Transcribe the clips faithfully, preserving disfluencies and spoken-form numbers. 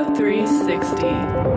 Trio three sixty.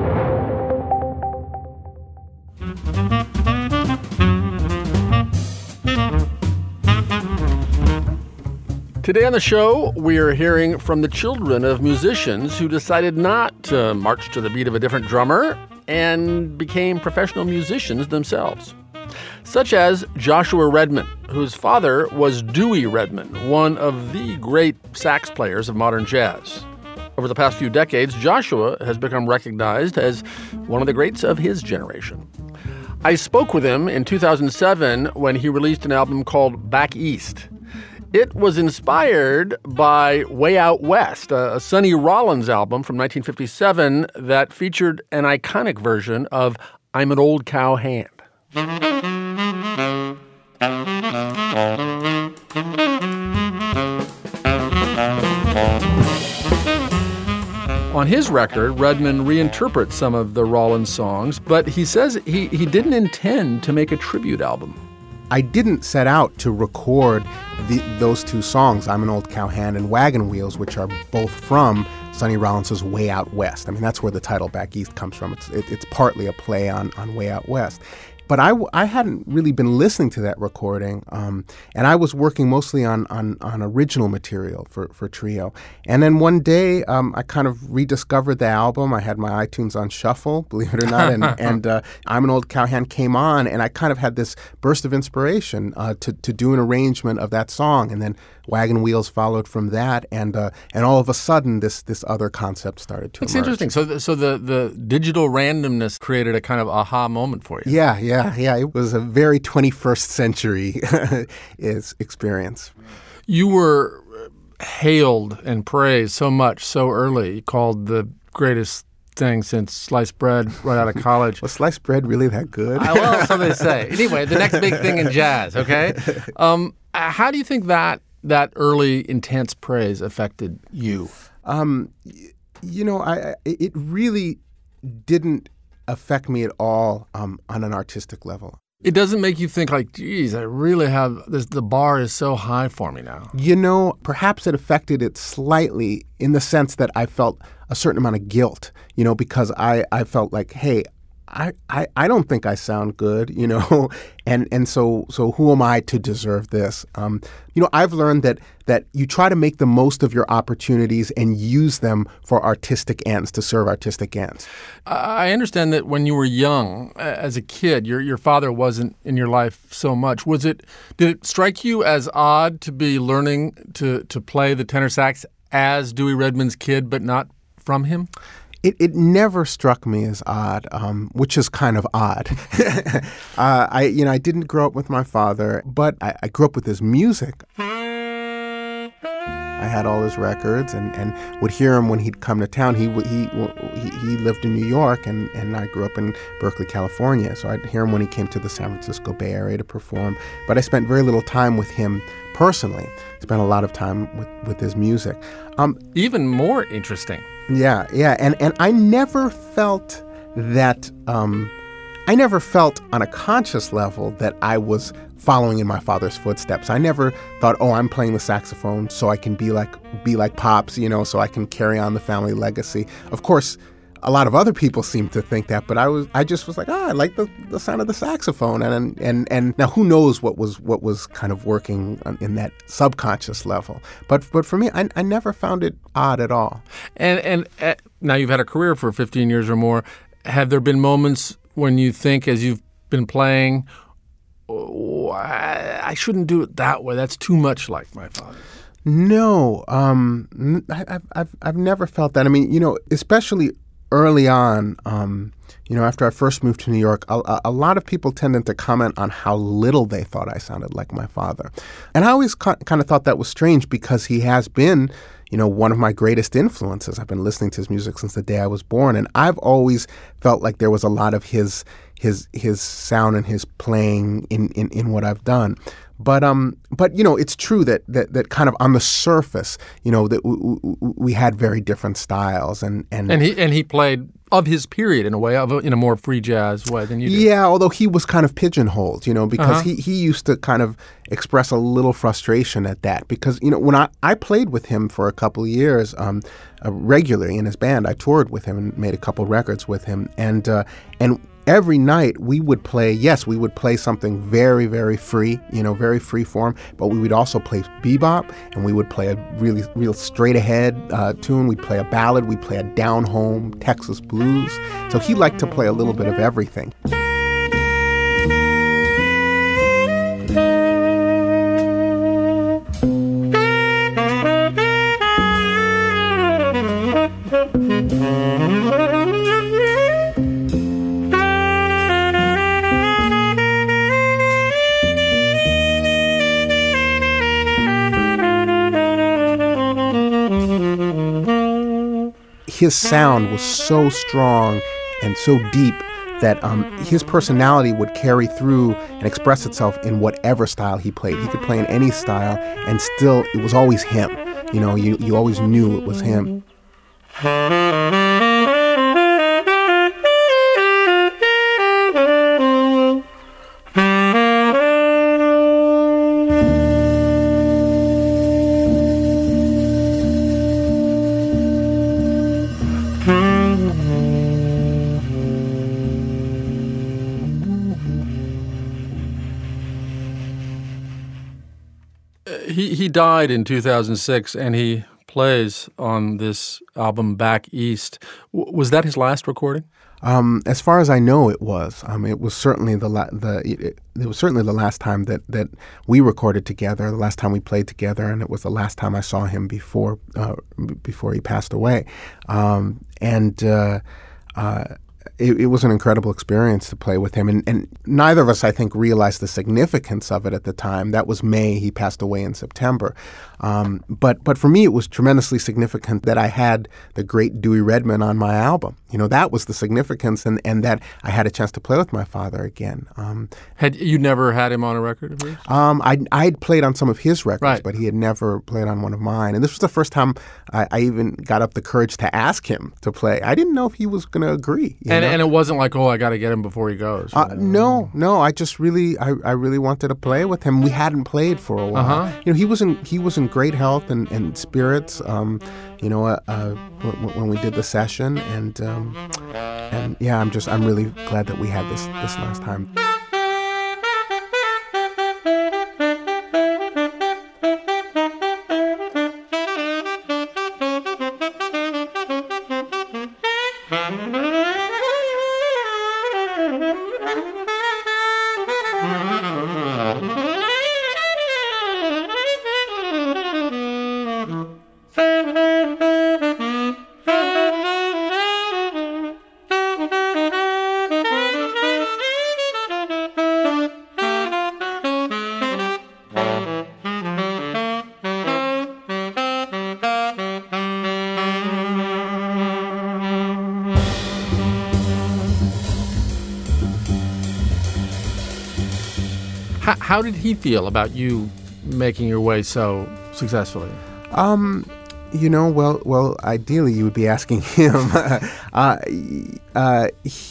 Today on the show, we are hearing from the children of musicians who decided not to march to the beat of a different drummer and became professional musicians themselves. Such as Joshua Redman, whose father was Dewey Redman, one of the great sax players of modern jazz. Over the past few decades, Joshua has become recognized as one of the greats of his generation. I spoke with him in two thousand seven when he released an album called Back East. It was inspired by Way Out West, a Sonny Rollins album from nineteen fifty-seven that featured an iconic version of I'm an Old Cow Hand. On his record, Redman reinterprets some of the Rollins songs, but he says he, he didn't intend to make a tribute album. I didn't set out to record the, those two songs, I'm an Old Cow Hand and Wagon Wheels, which are both from Sonny Rollins' Way Out West. I mean, that's where the title Back East comes from. It's, it, it's partly a play on, on Way Out West. But I, I hadn't really been listening to that recording, um, and I was working mostly on on, on original material for, for Trio. And then one day, um, I kind of rediscovered the album. I had my iTunes on shuffle, believe it or not, and, and uh, I'm an Old Cow Hand came on, and I kind of had this burst of inspiration uh, to, to do an arrangement of that song. And then Wagon Wheels followed from that, and uh, and all of a sudden, this this other concept started to It's emerge. interesting. So, the, so the, the digital randomness created a kind of aha moment for you. Yeah, yeah, yeah. It was a very twenty-first century is experience. You were hailed and praised so much so early, called the greatest thing since sliced bread right out of college. Was sliced bread really that good? I, well, so they say. Anyway, the next big thing in jazz, okay? Um, how do you think that that early intense praise affected you? Um, you know, I, I it really didn't affect me at all um, on an artistic level. It doesn't make you think like, geez, I really have this. The bar is so high for me now. You know, perhaps it affected it slightly in the sense that I felt a certain amount of guilt, you know, because I, I felt like, hey, I, I, I don't think I sound good, you know, and and so so who am I to deserve this? Um, you know, I've learned that that you try to make the most of your opportunities and use them for artistic ends, to serve artistic ends. I understand that when you were young, as a kid, your your father wasn't in your life so much. Was it? Did it strike you as odd to be learning to to play the tenor sax as Dewey Redman's kid, but not from him? It it never struck me as odd, um, which is kind of odd. uh, I you know I didn't grow up with my father, but I, I grew up with his music. I had all his records and, and would hear him when he'd come to town. He he he, he lived in New York, and, and I grew up in Berkeley, California. So I'd hear him when he came to the San Francisco Bay Area to perform. But I spent very little time with him personally. Spent a lot of time with, with his music. Um, Even more interesting. Yeah, yeah, and and I never felt that. Um, I never felt on a conscious level that I was following in my father's footsteps. I never thought, oh, I'm playing the saxophone so I can be like be like Pops, you know, so I can carry on the family legacy. Of course, a lot of other people seem to think that, but I was I just was like, oh, I like the, the sound of the saxophone, and and and now who knows what was what was kind of working in that subconscious level. But but for me, I, I never found it odd at all. And and uh, now you've had a career for fifteen years or more. Have there been moments when you think, as you've been playing, oh, I, I shouldn't do it that way. That's too much like my father. No, um, I, I've I've I've never felt that. I mean, you know, especially early on, um, you know, after I first moved to New York, a, a lot of people tended to comment on how little they thought I sounded like my father. And I always ca- kind of thought that was strange because he has been, you know, one of my greatest influences. I've been listening to his music since the day I was born. And I've always felt like there was a lot of his his his sound and his playing in, in, in what I've done. But um, but you know, it's true that that, that kind of on the surface, you know, that w- w- we had very different styles, and and and he and he played of his period in a way, of a, in a more free jazz way than you do. Yeah, although he was kind of pigeonholed, you know, because Uh-huh. he, he used to kind of express a little frustration at that. Because, you know, when I, I played with him for a couple of years um, uh, regularly in his band, I toured with him and made a couple records with him. And uh, and every night we would play, yes, we would play something very, very free, you know, very free form, but we would also play bebop, and we would play a really, real straight ahead uh, tune. We'd play a ballad, we'd play a down home Texas blues. So he liked to play a little bit of everything. His sound was so strong and so deep that um, his personality would carry through and express itself in whatever style he played. He could play in any style, and still, it was always him. You know, you, you always knew it was him. He he died in two thousand six, and he plays on this album Back East. W- was that his last recording? Um, as far as I know, it was. Um, it was certainly the la- the it, it was certainly the last time that, that we recorded together. The last time we played together, and it was the last time I saw him before uh, b- before he passed away. Um, and uh, uh, it, it was an incredible experience to play with him. And, and neither of us, I think, realized the significance of it at the time. That was May. He passed away in September. Um, but but for me, it was tremendously significant that I had the great Dewey Redman on my album. You know, that was the significance, and, and that I had a chance to play with my father again. Um, Had you never had him on a record of yours? um, I I'd played on some of his records, Right. but he had never played on one of mine. And this was the first time I, I even got up the courage to ask him to play. I didn't know if he was going to agree. you And know? and it wasn't like, oh, I got to get him before he goes. Uh, no, no. I just really, I, I really wanted to play with him. We hadn't played for a while. Uh-huh. You know, he was in, he was in great health and, and spirits. Um, you know, uh, uh, when, when we did the session, and um, and yeah, I'm just, I'm really glad that we had this this last time. How, how did he feel about you making your way so successfully? Um, you know, well, well, ideally you would be asking him. uh, uh,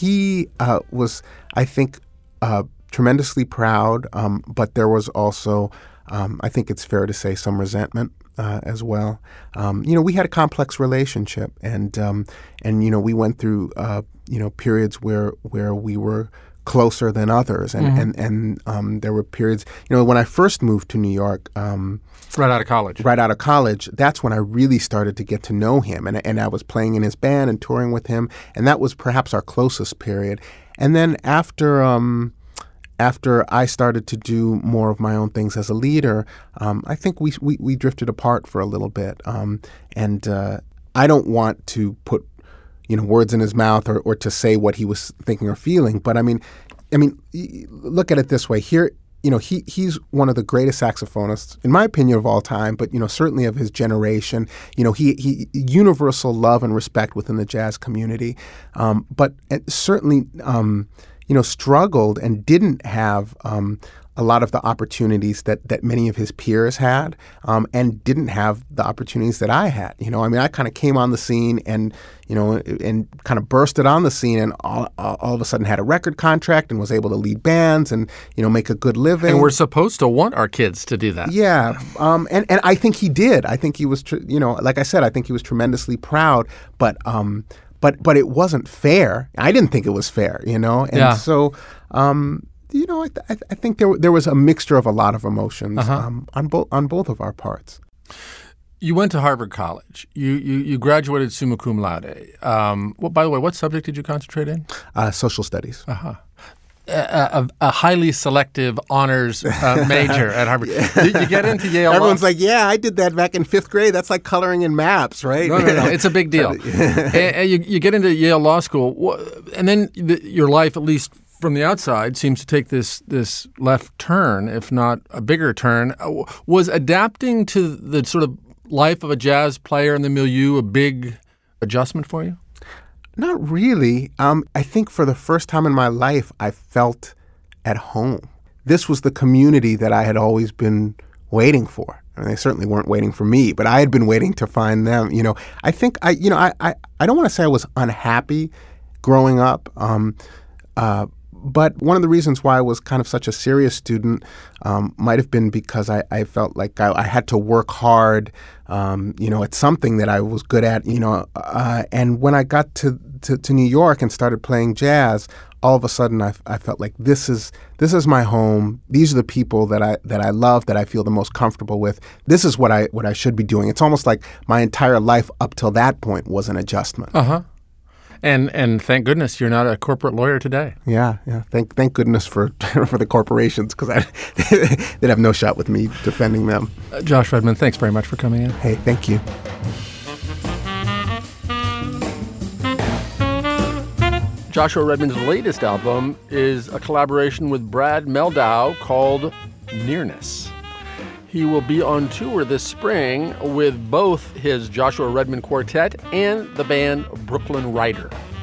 he uh, was, I think, uh, tremendously proud, um, but there was also, um, I think it's fair to say, some resentment uh, as well. Um, you know, we had a complex relationship, and um, and you know, we went through uh, you know periods where where we were closer than others, and Mm-hmm. and and um, there were periods. You know, when I first moved to New York. Um, Right out of college. Right out of college, that's when I really started to get to know him. And, and I was playing in his band and touring with him. And that was perhaps our closest period. And then after um, after I started to do more of my own things as a leader, um, I think we, we, we drifted apart for a little bit. Um, and uh, I don't want to put you know words in his mouth or, or to say what he was thinking or feeling. But I mean, I mean, look at it this way. Here, You know, he he's one of the greatest saxophonists, in my opinion, of all time, but, you know, certainly of his generation. You know, he, he universal love and respect within the jazz community, um, but certainly, um, you know, struggled and didn't have um, a lot of the opportunities that, that many of his peers had, um, and didn't have the opportunities that I had. You know, I mean, I kind of came on the scene and, you know, and kind of bursted on the scene and all, all of a sudden had a record contract and was able to lead bands and, you know, make a good living. And we're supposed to want our kids to do that. Yeah. Um, and, and I think he did. I think he was, tr- you know, like I said, I think he was tremendously proud, but, um, but, but it wasn't fair. I didn't think it was fair, you know? And yeah. so, um, you know, I, th- I think there there was a mixture of a lot of emotions uh-huh. um, on both on both of our parts. You went to Harvard College. You you, you graduated summa cum laude. Um, well, by the way, what subject did you concentrate in? Uh, social studies. Uh-huh. A, a, a highly selective honors uh, major at Harvard. Yeah. You, you get into Yale. Everyone's Law. like, yeah, I did that back in fifth grade. That's like coloring in maps, right? No, no, no. It's a big deal. and, and you, you get into Yale Law School, and then the, your life, at least from the outside, seems to take this this left turn, if not a bigger turn. Was adapting to the sort of life of a jazz player in the milieu a big adjustment for you? Not really. Um, I think for the first time in my life, I felt at home. This was the community that I had always been waiting for. I mean, they certainly weren't waiting for me, but I had been waiting to find them. You know, I think I, you know, I, I, I don't want to say I was unhappy growing up. Um, uh, But one of the reasons why I was kind of such a serious student um, might have been because I, I felt like I, I had to work hard, um, you know, at something that I was good at, you know. Uh, and when I got to, to, to New York and started playing jazz, all of a sudden I, I felt like this is this is my home. These are the people that I that I love, that I feel the most comfortable with. This is what I what I should be doing. It's almost like my entire life up till that point was an adjustment. Uh huh. And and thank goodness you're not a corporate lawyer today. Yeah, yeah. Thank thank goodness for for the corporations, because I they'd have no shot with me defending them. Uh, Josh Redman, thanks very much for coming in. Hey, thank you. Joshua Redman's latest album is a collaboration with Brad Mehldau called Nearness. He will be on tour this spring with both his Joshua Redman Quartet and the band Brooklyn Rider.